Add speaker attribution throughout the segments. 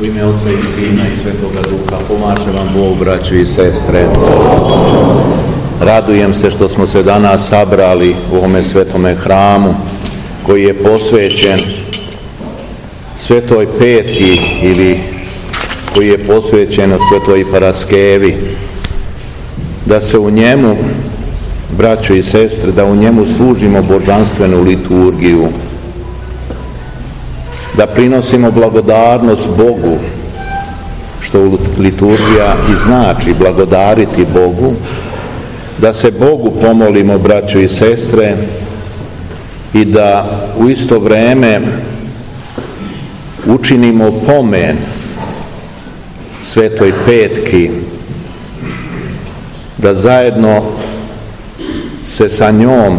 Speaker 1: U ime Otca i Sina i Svetoga Duha pomaže vam Bog, braćo i sestre. Radujem se što smo se danas sabrali u ovome svetome hramu koji je posvećen Svetoj Petki ili koji je posvećen Svetoj Paraskevi, da se u njemu, braćo i sestre, da u njemu služimo božanstvenu liturgiju, da prinosimo blagodarnost Bogu, što liturgija i znači, blagodariti Bogu, da se Bogu pomolimo, braćo i sestre, i da u isto vrijeme učinimo pomen Svetoj Petki, da zajedno se sa njom,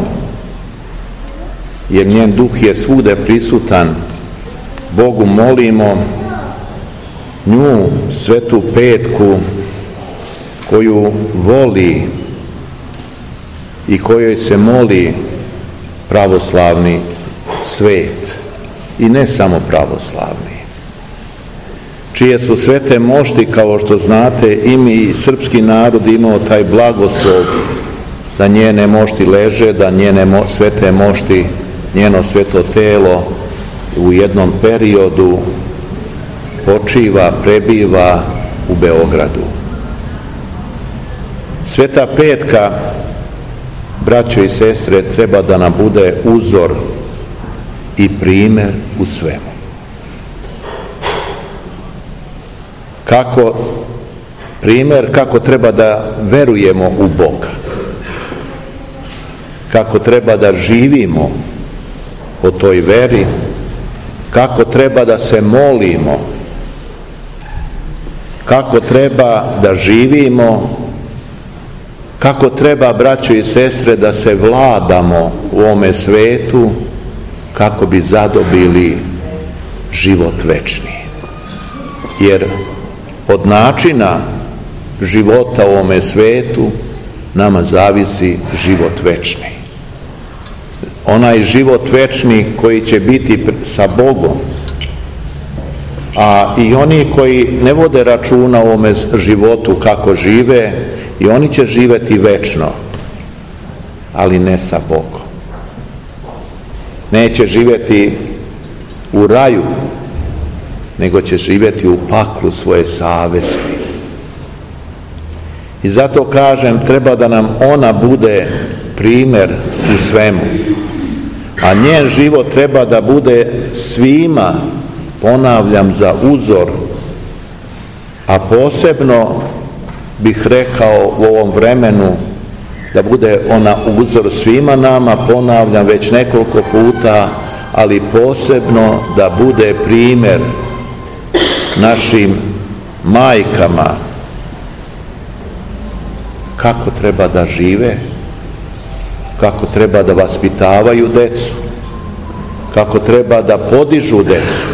Speaker 1: jer njen duh je svugde prisutan, Bogu molimo, nju, Svetu Petku, koju voli i kojoj se moli pravoslavni svet, i ne samo pravoslavni, čije su svete mošti, kao što znate, i mi, srpski narod, imao taj blagoslov da njene mošti leže, da njene svete mošti, njeno sveto telo u jednom periodu počiva, prebiva u Beogradu. Sveta Petka, braćo i sestre, treba da nam bude uzor i primjer u svemu. Primjer kako treba da verujemo u Boga, kako treba da živimo po toj veri, kako treba da se molimo, kako treba da živimo, kako treba, braćo i sestre, da se vladamo u ovome svetu kako bi zadobili život večni. Jer od načina života u ovome svetu nama zavisi život večni. Onaj život večni koji će biti sa Bogom, a i oni koji ne vode računa o ovome životu kako žive, i oni će živjeti večno, ali ne sa Bogom. Neće živjeti u raju, nego će živjeti u paklu svoje savesti. I zato kažem, treba da nam ona bude primjer u svemu, a njen život treba da bude svima, ponavljam, za uzor, a posebno bih rekao u ovom vremenu da bude ona uzor svima nama, ponavljam već nekoliko puta, ali posebno da bude primjer našim majkama kako treba da žive, kako treba da vaspitavaju decu, kako treba da podižu decu,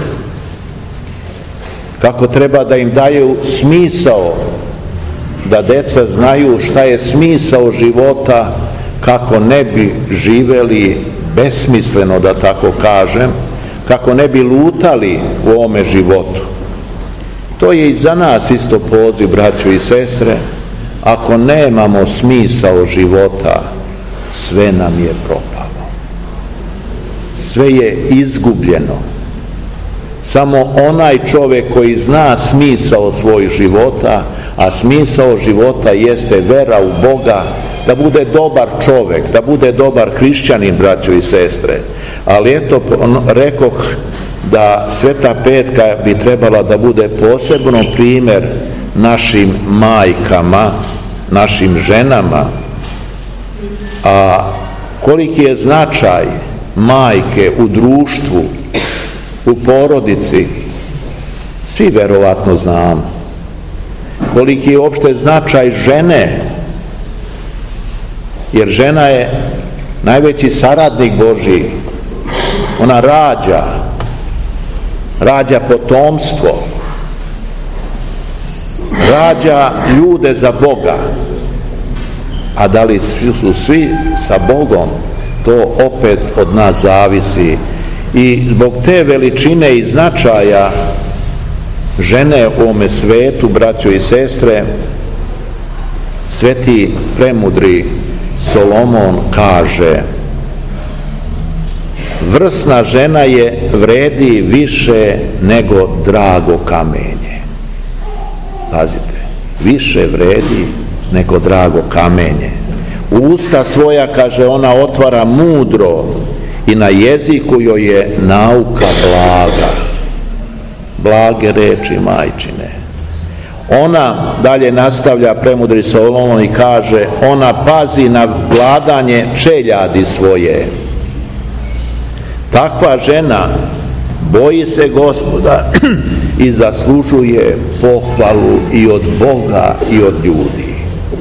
Speaker 1: kako treba da im daju smisao, da deca znaju šta je smisao života, kako ne bi živeli besmisleno, da tako kažem, kako ne bi lutali u ovome životu. To je i za nas isto poziv, braćo i sestre. Ako nemamo smisao života, sve nam je propalo. Sve je izgubljeno. Samo onaj čovjek koji zna smisao svojih života, a smisao života jeste vera u Boga, da bude dobar čovjek, da bude dobar hrišćanin, braćo i sestre. Ali eto, rekoh da Sveta Petka bi trebala da bude posebno primjer našim majkama, našim ženama. A koliki je značaj majke u društvu, u porodici, svi verovatno znamo. Koliki je uopšte značaj žene, jer žena je najveći saradnik Božji. Ona rađa potomstvo, rađa ljude za Boga. A da li su svi sa Bogom, to opet od nas zavisi. I zbog te veličine i značaja žene u ovome svetu, braćo i sestre, sveti premudri Solomon kaže: vrsna žena je vredi više nego drago kamenje. Pazite, više vredi nego drago kamenje. Usta svoja, kaže, ona otvara mudro i na jeziku joj je nauka blaga. Blage reči majčine. Ona, dalje nastavlja premudri Solomon i kaže, ona pazi na vladanje čeljadi svoje. Takva žena boji se Gospoda i zaslužuje pohvalu i od Boga i od ljudi.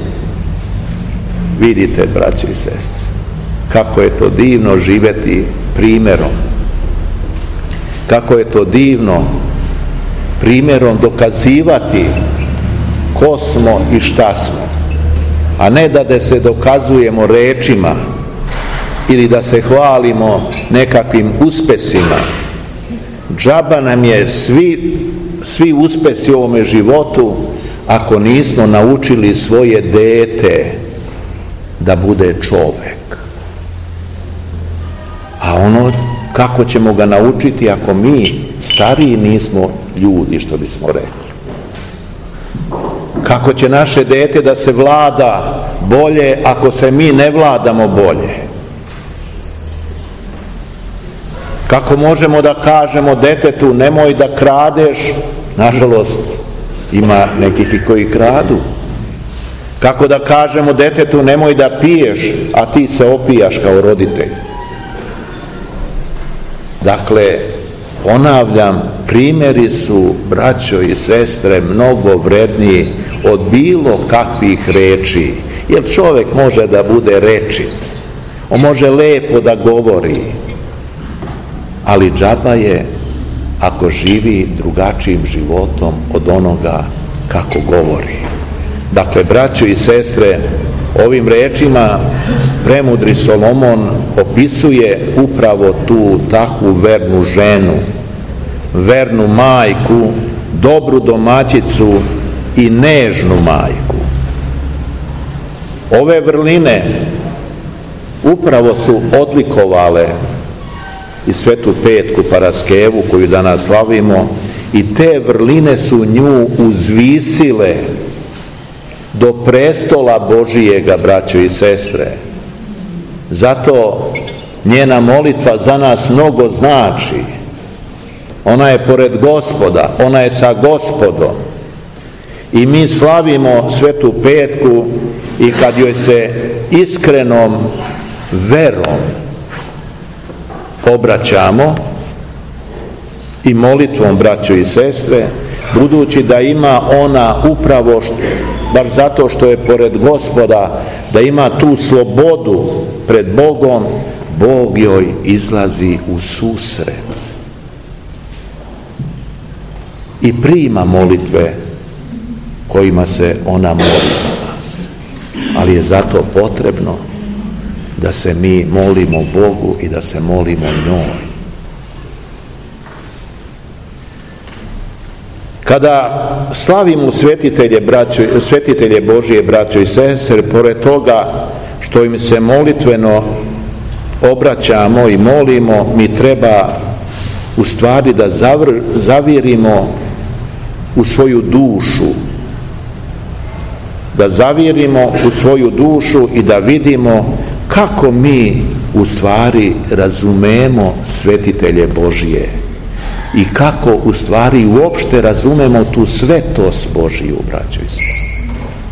Speaker 1: Vidite, braće i sestre, kako je to divno živjeti primjerom. Kako je to divno primjerom dokazivati ko smo i šta smo, a ne da se dokazujemo rečima ili da se hvalimo nekakvim uspesima. Džaba nam je svi uspesi u ovome životu ako nismo naučili svoje dete da bude čovjek. A ono, kako ćemo ga naučiti ako mi stariji nismo ljudi, što bismo rekli? Kako će naše dete da se vlada bolje ako se mi ne vladamo bolje? Kako možemo da kažemo detetu nemoj da kradeš? Nažalost, ima nekih i koji kradu. Kako da kažemo detetu nemoj da piješ, a ti se opijaš kao roditelj? Dakle, ponavljam, primjeri su, braćo i sestre, mnogo vredniji od bilo kakvih reči. Jer čovjek može da bude rečit, on može lepo da govori, ali džaba je ako živi drugačijim životom od onoga kako govori. Dakle, braćo i sestre, ovim rečima premudri Solomon opisuje upravo tu takvu vernu ženu, vernu majku, dobru domaćicu i nežnu majku. Ove vrline upravo su odlikovale i Svetu Petku Paraskevu koju danas slavimo, i te vrline su nju uzvisile do prestola Božijega, braćo i sestre. Zato njena molitva za nas mnogo znači. Ona je pored Gospoda, ona je sa Gospodom. I mi slavimo Svetu Petku i kad joj se iskrenom verom obraćamo i molitvom, braćo i sestre, budući da ima ona upravo, bar zato što je pored Gospoda, da ima tu slobodu pred Bogom, Bog joj izlazi u susret i prima molitve kojima se ona moli za nas. Ali je zato potrebno da se mi molimo Bogu i da se molimo njoj. Kada slavimo svetitelje Božije, braćo i sestre, pored toga što im se molitveno obraćamo i molimo, mi treba u stvari da zavirimo u svoju dušu, da zavirimo u svoju dušu i da vidimo kako mi u stvari razumemo svetitelje Božije i kako u stvari uopšte razumemo tu svetost Božiju, braćo i sestre.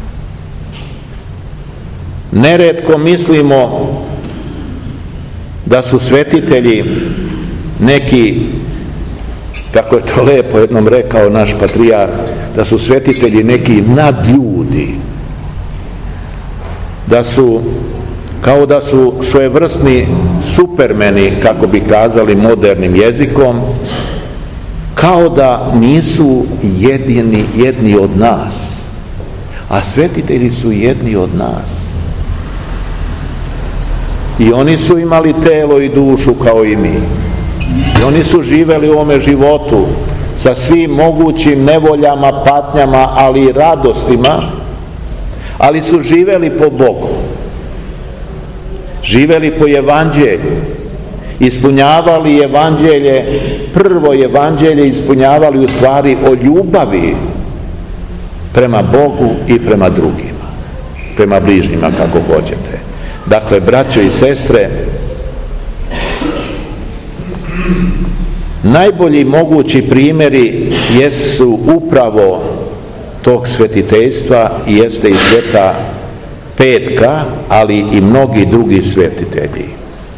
Speaker 1: Neretko mislimo da su svetitelji neki, kako je to lepo jednom rekao naš patrijarh, da su svetitelji neki nadljudi, kao da su svojevrsni supermeni, kako bi kazali modernim jezikom, kao da nisu jedni od nas, a svetitelji su jedni od nas. I oni su imali telo i dušu kao i mi. I oni su živjeli u ovome životu sa svim mogućim nevoljama, patnjama, ali i radostima, ali su živjeli po Bogu, živjeli po evanđelju, ispunjavali evanđelje, prvo evanđelje ispunjavali u stvari o ljubavi prema Bogu i prema drugima, prema bližnjima, kako hoćete. Dakle, braćo i sestre, najbolji mogući primjeri jesu upravo tog svetiteljstva i jeste i sveta Petka, ali i mnogi drugi svetitelji.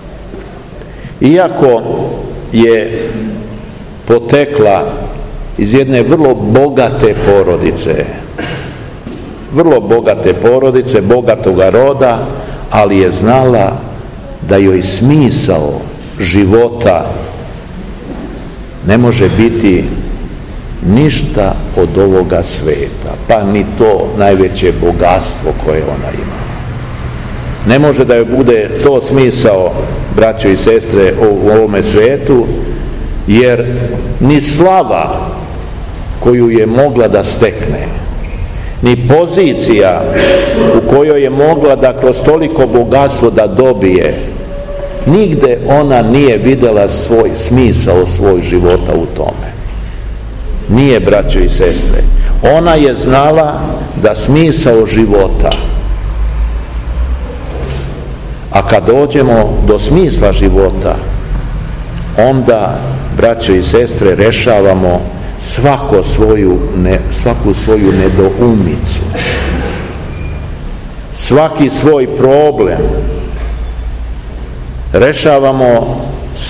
Speaker 1: Iako je potekla iz jedne vrlo bogate porodice, bogatoga roda, ali je znala da joj smisao života ne može biti ništa od ovoga sveta, pa ni to najveće bogatstvo koje ona ima. Ne može da joj bude to smisao, braćo i sestre, u ovome svetu, jer ni slava koju je mogla da stekne, ni pozicija u kojoj je mogla da kroz toliko bogatstvo da dobije, nigde ona nije vidjela svoj smisao svoj života u tome. Nije, braćo i sestre. Ona je znala da smisao života, a kad dođemo do smisla života, onda, braćo i sestre, rešavamo svaku svoju nedoumicu, svaki svoj problem, rešavamo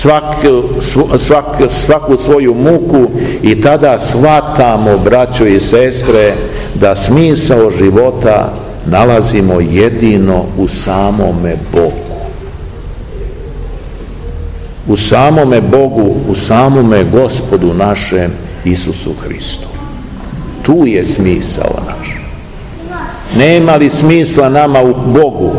Speaker 1: svaku svoju muku i tada shvatamo, braćo i sestre, da smisao života nalazimo jedino u samome Bogu. U samome Bogu, u samome Gospodu našem Isusu Hristu. Tu je smisao naš. Nema li smisla nama u Bogu?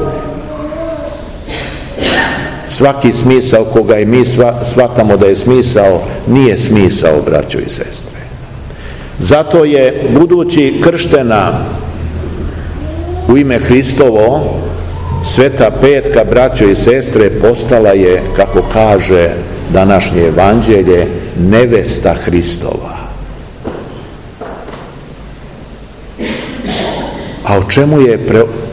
Speaker 1: Svaki smisao koga i mi shvatamo da je smisao, nije smisao, braćo i sestre. Zato je, budući krštena u ime Hristovo, sveta Petka, braćo i sestre, postala je, kako kaže današnje evanđelje, nevesta Hristova. A o čemu je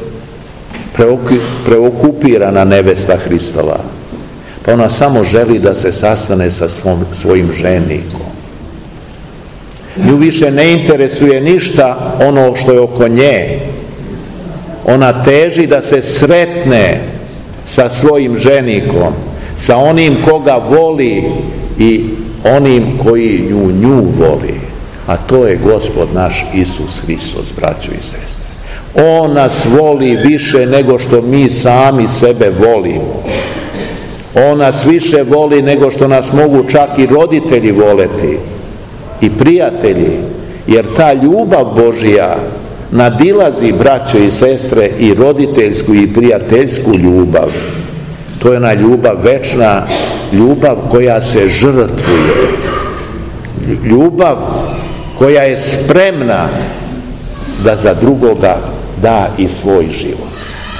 Speaker 1: preokupirana nevesta Hristova? Pa ona samo želi da se sastane sa svojim ženikom. Nju više ne interesuje ništa ono što je oko nje. Ona teži da se sretne sa svojim ženikom, sa onim koga voli i onim koji nju voli. A to je Gospod naš Isus Hristos, braćo i sestre. On nas voli više nego što mi sami sebe volimo. On nas više voli nego što nas mogu čak i roditelji voleti i prijatelji, jer ta ljubav Božja nadilazi, braćo i sestre, i roditeljsku i prijateljsku ljubav. To je ona ljubav večna, ljubav koja se žrtvuje, ljubav koja je spremna da za drugoga da i svoj život.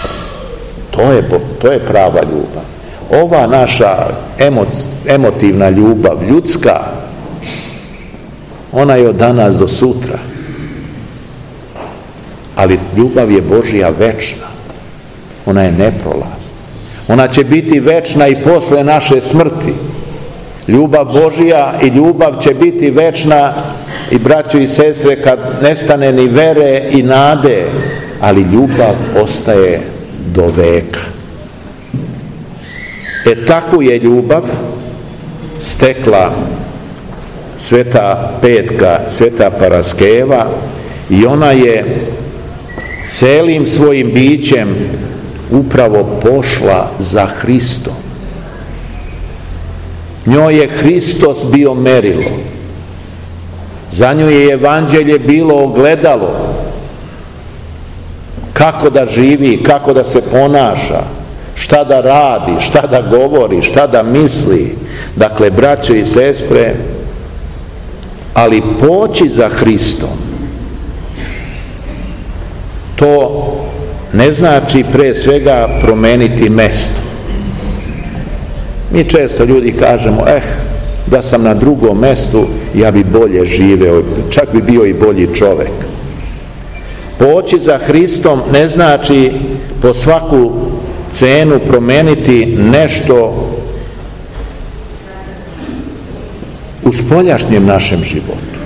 Speaker 1: To je prava ljubav. Ova naša emotivna ljubav, ljudska, ona je od danas do sutra. Ali ljubav je Božja večna. Ona je neprolazna. Ona će biti večna i posle naše smrti. Ljubav Božja i ljubav će biti večna, i braćo i sestre, kad nestane ni vere i nade, ali ljubav ostaje do veka. Takvu je ljubav stekla sveta Petka, sveta Paraskeva, i ona je celim svojim bićem upravo pošla za Hristom. Njoj je Hristos bio merilo. Za nju je evanđelje bilo ogledalo kako da živi, kako da se ponaša, šta da radi, šta da govori, šta da misli. Dakle, braćo i sestre, Ali poći za Hristom, to ne znači pre svega promeniti mesto. Mi često ljudi kažemo, da sam na drugom mestu, ja bi bolje živeo, čak bi bio i bolji čovek. Poći za Hristom ne znači po svaku cenu promeniti nešto u spoljašnjem našem životu.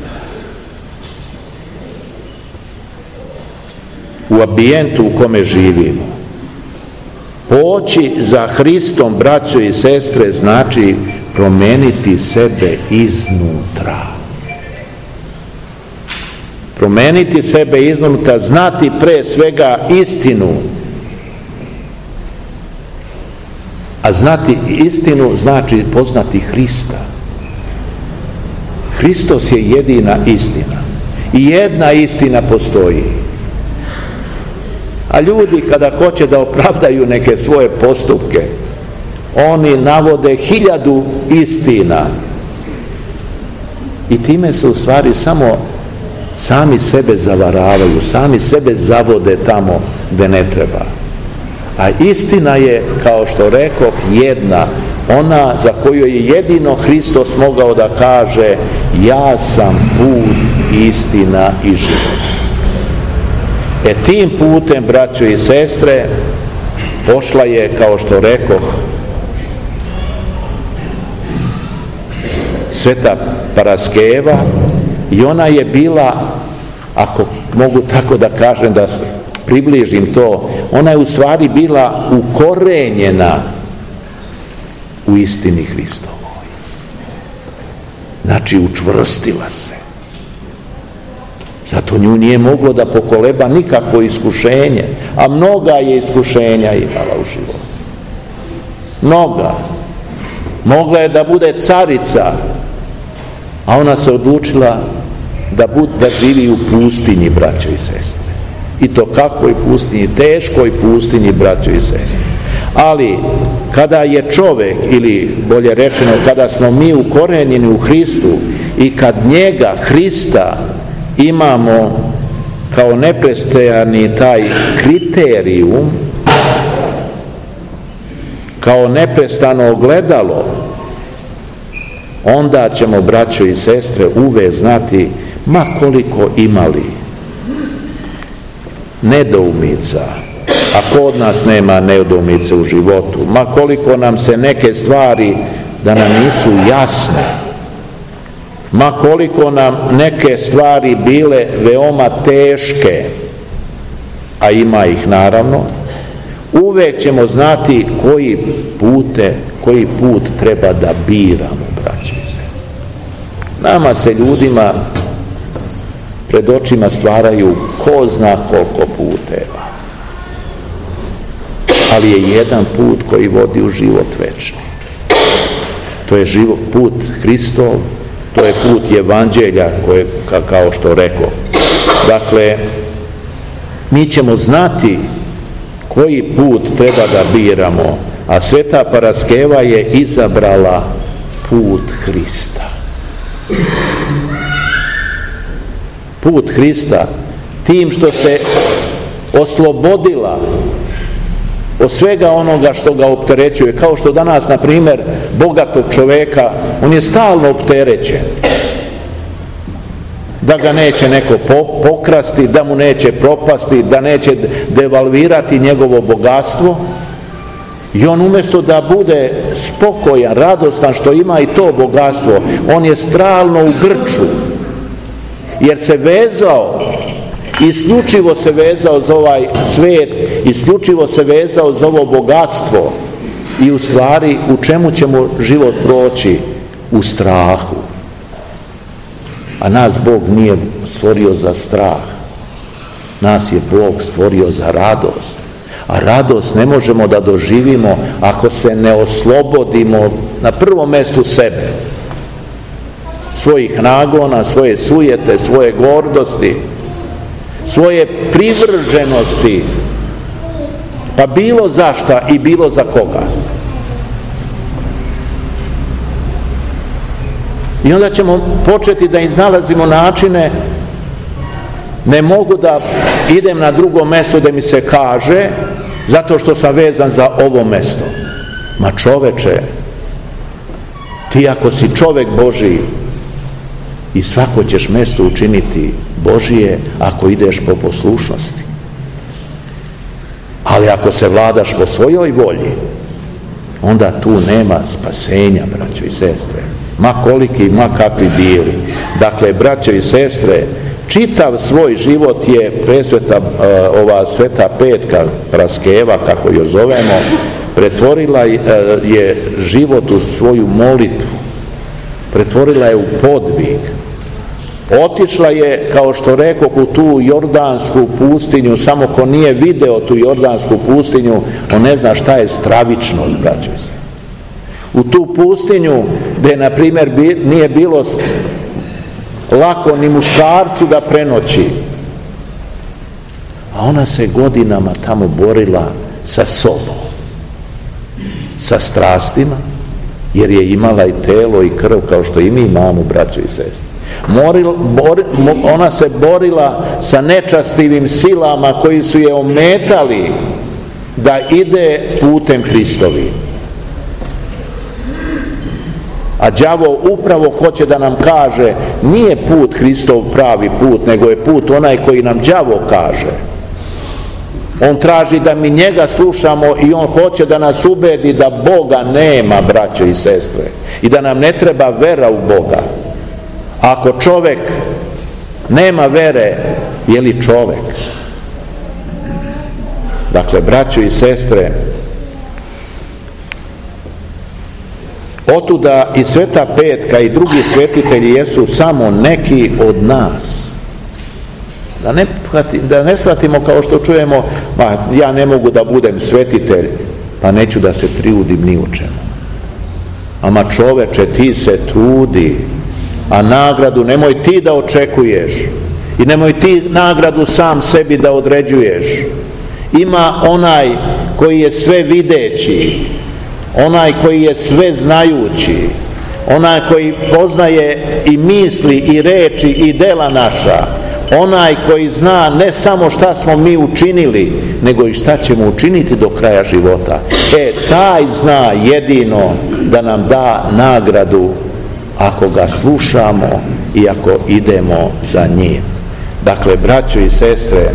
Speaker 1: U ambijentu u kome živimo. Poći za Hristom, braćo i sestre, znači promeniti sebe iznutra. Promeniti sebe iznutra, znati pre svega istinu. A znati istinu znači poznati Hrista. Hristos je jedina istina. I jedna istina postoji. A ljudi kada hoće da opravdaju neke svoje postupke, oni navode 1000 istina. I time se u stvari samo sami sebe zavaravaju, sami sebe zavode tamo gde ne treba. A istina je, kao što rekoh, jedna, ona za koju je jedino Hristos mogao da kaže: ja sam put, istina i život. Tim putem, braćo i sestre, pošla je, kao što rekoh, Sveta Paraskeva, i ona je bila, ako mogu tako da kažem, da približim to, ona je u stvari bila ukorenjena u istini Hristovoj. Znači, učvrstila se. Zato nju nije moglo da pokoleba nikakvo iskušenje, a mnoga je iskušenja imala u životu. Mnoga. Mogla je da bude carica, a ona se odlučila da živi u pustinji, braćo i sestre. I to kakvoj pustinji? Teškoj pustinji, braćo i sestre. Ali kada je čovek, ili bolje rečeno, kada smo mi ukorenjeni u Hristu i kad njega, Hrista, imamo kao neprestajani taj kriterijum, kao neprestano ogledalo, onda ćemo, braćo i sestre, uvek znati, ma koliko imali nedoumica, a kod nas nema nedoumice u životu, ma koliko nam se neke stvari da nam nisu jasne, ma koliko nam neke stvari bile veoma teške, a ima ih naravno, uvek ćemo znati koji put treba da biramo, braći se. Nama se, ljudima, pred očima stvaraju ko zna koliko puteva, ali je jedan put koji vodi u život večni. To je put Hristov, to je put Evanđelja, koje, kao što rekao. Dakle, mi ćemo znati koji put treba da biramo, a Sveta Paraskeva je izabrala put Hrista. Put Hrista, tim što se oslobodila od svega onoga što ga opterećuje, kao što danas, na primjer, bogatog čoveka, on je stalno opterećen, da ga neće neko pokrasti, da mu neće propasti, da neće devalvirati njegovo bogatstvo, i on umjesto da bude spokojan, radostan što ima i to bogatstvo, on je stalno u grču, jer se vezao, isključivo se vezao za ovaj svet, isključivo se vezao za ovo bogatstvo, i u stvari u čemu ćemo život proći? U strahu. A nas Bog nije stvorio za strah, nas je Bog stvorio za radost. A radost ne možemo da doživimo ako se ne oslobodimo na prvom mestu sebe, svojih nagona, svoje sujete, svoje gordosti, svoje privrženosti, pa bilo za šta i bilo za koga. I onda ćemo početi da iznalazimo načine. Ne mogu da idem na drugo mesto da mi se kaže zato što sam vezan za ovo mesto. Ma čoveče, ti ako si čovek Božiji, i svako ćeš mesto učiniti Božije ako ideš po poslušnosti. Ali ako se vladaš po svojoj volji, onda tu nema spasenja, braćo i sestre. Ma koliki, ma kakvi bili. Dakle, braćo i sestre, čitav svoj život je presveta, ova sveta petka Praskeva, kako joj zovemo, pretvorila je život u svoju molitvu, pretvorila je u podvig. Otišla je, kao što rekoh, u tu jordansku pustinju. Samo ko nije video tu jordansku pustinju, on ne zna šta je stravičnost, braćo se. U tu pustinju gdje, na primjer, nije bilo lako ni muškarcu da prenoći, a ona se godinama tamo borila sa sobom, sa strastima, jer je imala i telo i krv kao što i mi imamo, braćo i sestre. Ona se borila sa nečastivim silama koji su je ometali da ide putem Hristovi. A đavo upravo hoće da nam kaže, nije put Hristov pravi put, nego je put onaj koji nam đavo kaže. On traži da mi njega slušamo i on hoće da nas ubedi da Boga nema, braćo i sestre, i da nam ne treba vera u Boga. Ako čovek nema vere, je li čovek? Dakle, braćo i sestre, otuda i sveta petka i drugi svetitelji jesu samo neki od nas. Da ne shvatimo kao što čujemo, ja ne mogu da budem svetitelj, pa neću da se trudim ni u čemu. Ama čoveče, ti se trudi, a nagradu nemoj ti da očekuješ i nemoj ti nagradu sam sebi da određuješ. Ima onaj koji je sve videći, onaj koji je sve znajući, onaj koji poznaje i misli i reči i dela naša, onaj koji zna ne samo šta smo mi učinili, nego i šta ćemo učiniti do kraja života. Taj zna jedino da nam da nagradu ako ga slušamo i ako idemo za njim. Dakle, braćo i sestre,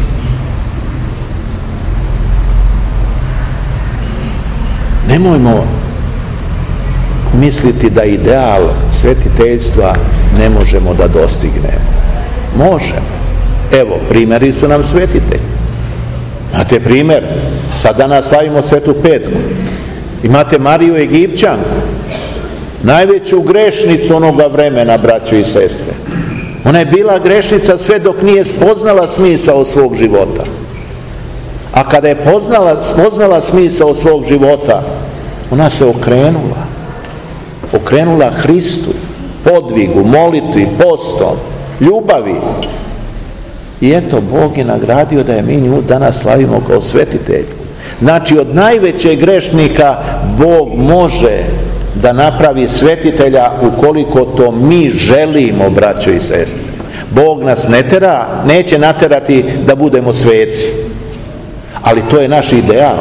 Speaker 1: nemojmo misliti da ideal svetiteljstva ne možemo da dostignemo. Možemo. Evo, primjeri su nam svetitelji. Imate primjer, sad danas slavimo Svetu Petku. Imate Mariju Egipćanku, najveću grešnicu onoga vremena, braćo i sestre. Ona je bila grešnica sve dok nije spoznala smisao svog života. A kada je spoznala smisao svog života, ona se okrenula Hristu, podvigu, molitvi, postom, ljubavi. I eto, Bog je nagradio da je mi nju danas slavimo kao svetitelju. Znači, od najvećeg grešnika Bog može da napravi svetitelja ukoliko to mi želimo, braćo i sestre. Bog nas neće naterati da budemo sveci, ali to je naš ideal.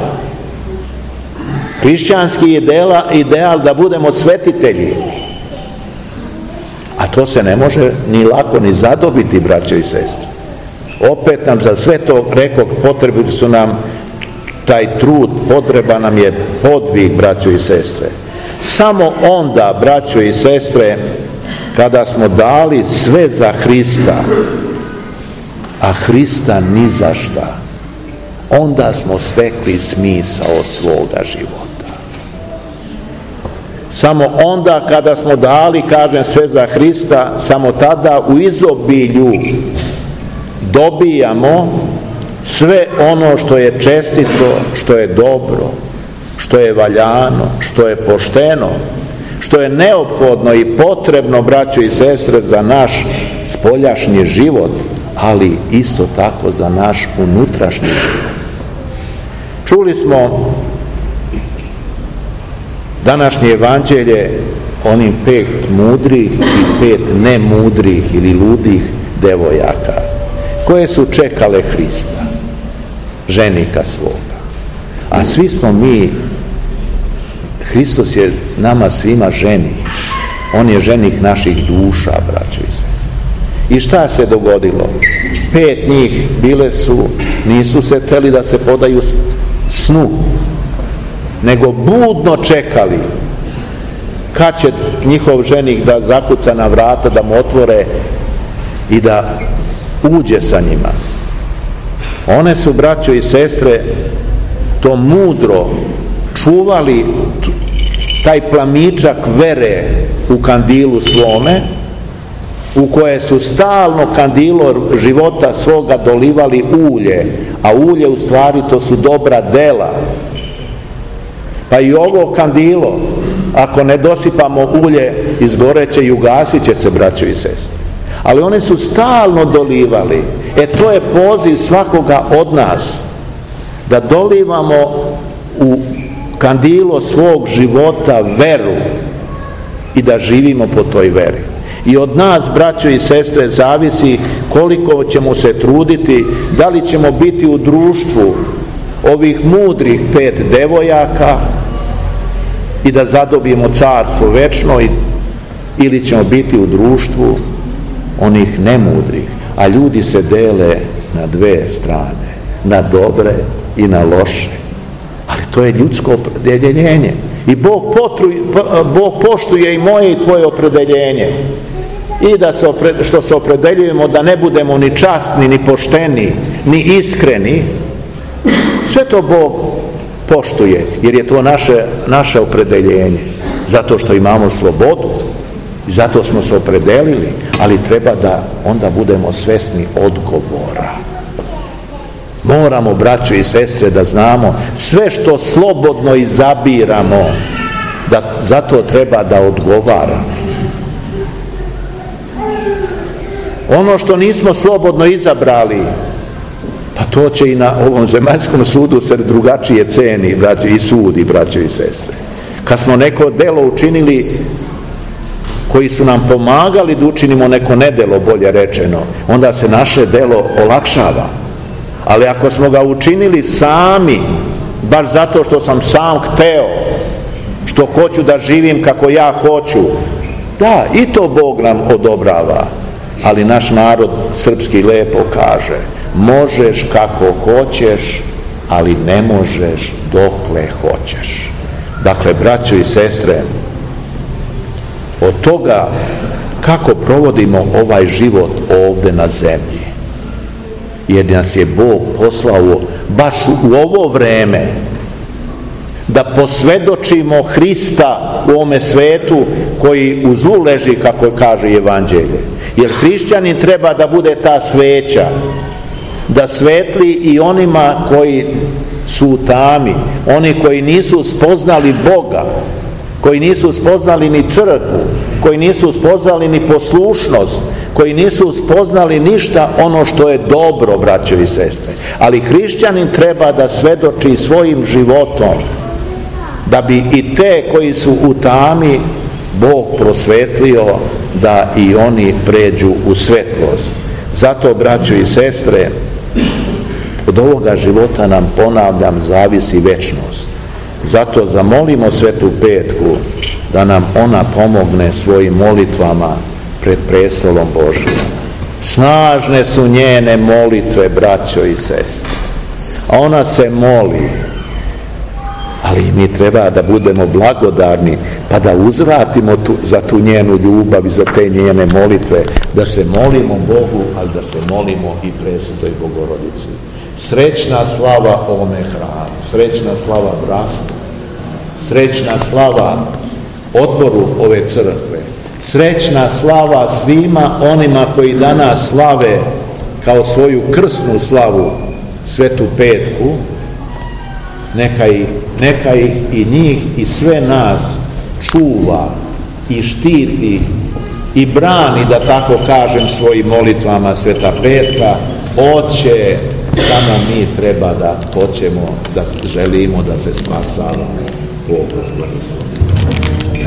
Speaker 1: Hrišćanski ideal da budemo svetitelji. A to se ne može ni lako ni zadobiti, braćo i sestre. Opet nam za sve to, rekoh, potrebni su nam taj trud, potreba nam je podvig, braćo i sestre. Samo onda, braćo i sestre, kada smo dali sve za Hrista, a Hrista ni za šta, onda smo stekli smisao svoga života. Samo onda kada smo dali, kažem, sve za Hrista, samo tada u izobilju dobijamo sve ono što je čestito, što je dobro, što je valjano, što je pošteno, što je neophodno i potrebno, braćo i sestre, za naš spoljašnji život, ali isto tako za naš unutrašnji život. Čuli smo današnje evanđelje onim 5 mudrih i 5 nemudrih ili ludih devojaka koje su čekale Hrista, ženika svoga. A svi smo mi, Hristos je nama svima ženih. On je ženih naših duša, braćo i sestre. I šta se dogodilo? 5 njih nisu se hteli da se podaju snu, nego budno čekali kad će njihov ženik da zakuca na vrata, da mu otvore i da uđe sa njima. One su, braćo i sestre, to mudro čuvali, taj plamičak vere u kandilu svome, u koje su stalno kandilo života svoga dolivali ulje, a ulje u stvari to su dobra dela. Pa i ovo kandilo, ako ne dosipamo ulje, izgoreće i ugasit će se, braćo i sestre. Ali oni su stalno dolivali. To je poziv svakoga od nas, da dolivamo u kandilo svog života veru i da živimo po toj veri. I od nas, braćo i sestre, zavisi koliko ćemo se truditi, da li ćemo biti u društvu ovih mudrih 5 devojaka i da zadobijemo carstvo večno, ili ćemo biti u društvu onih nemudrih. A ljudi se dele na 2 strane, na dobre i na loše. Ali to je ljudsko opredeljenje. I Bog poštuje i moje i tvoje opredeljenje. I da što se opredeljujemo da ne budemo ni časni, ni pošteni, ni iskreni, sve to Bog poštuje, jer je to naše opredeljenje. Zato što imamo slobodu i zato smo se opredelili, ali treba da onda budemo svesni odgovora. Moramo, braćo i sestre, da znamo sve što slobodno izabiramo, da zato treba da odgovaramo. Ono što nismo slobodno izabrali, pa to će i na ovom zemaljskom sudu se drugačije ceni, braćo, i sudi, braćo i sestre. Kad smo neko delo učinili, koji su nam pomagali da učinimo neko nedelo, bolje rečeno, onda se naše delo olakšava. Ali ako smo ga učinili sami, baš zato što sam sam hteo, što hoću da živim kako ja hoću, da, i to Bog nam odobrava. Ali naš narod srpski lepo kaže, možeš kako hoćeš, ali ne možeš dokle hoćeš. Dakle, braćo i sestre, od toga kako provodimo ovaj život ovde na zemlji, jer nas je Bog poslao baš u ovo vreme da posvedočimo Hrista u ovome svetu koji u zlu leži, kako kaže Evanđelje. Jer hrišćanin treba da bude ta sveća, da svetli i onima koji su u tami, oni koji nisu spoznali Boga, koji nisu spoznali ni crkvu, koji nisu spoznali ni poslušnost, koji nisu spoznali ništa ono što je dobro, braćo i sestre. Ali hrišćanin treba da svedoči svojim životom, da bi i te koji su u tami Bog prosvetlio, da i oni pređu u svetlost. Zato, braćo i sestre, od ovoga života nam, ponavljam, zavisi večnost. Zato zamolimo Svetu Petku da nam ona pomogne svojim molitvama pred prestolom Božjim. Snažne su njene molitve, braćo i sestre. A ona se moli, ali mi treba da budemo blagodarni, pa da uzvratimo za tu njenu ljubav i za te njene molitve, da se molimo Bogu, ali da se molimo i Presvetoj Bogorodici. Srećna slava ovome hramu, srećna slava bratstvu, srećna slava odboru ove crkve, srećna slava svima onima koji danas slave kao svoju krsnu slavu Svetu Petku. Neka ih i njih i sve nas čuva i štiti i brani, da tako kažem, svojim molitvama Sveta Petka. Oče, samo mi treba da hoćemo, da želimo da se spasavamo. Bog vas blagoslovi.